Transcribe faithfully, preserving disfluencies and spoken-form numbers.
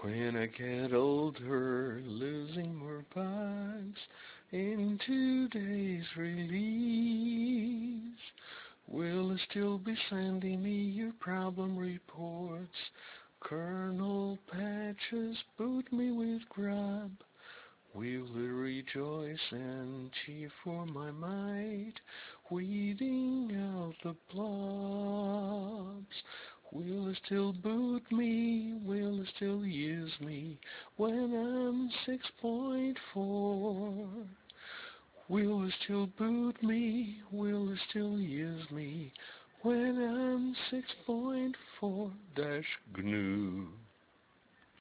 When I get older, losing more bugs in today's release, will you still be sending me your problem reports? Kernel patches boot me with grub. Will you rejoice and cheer for my might, weeding out the blobs? Will you still boot me? Will you still use me when I'm six point four? Will you still boot me? Will you still use me when I'm six point four dash G N U?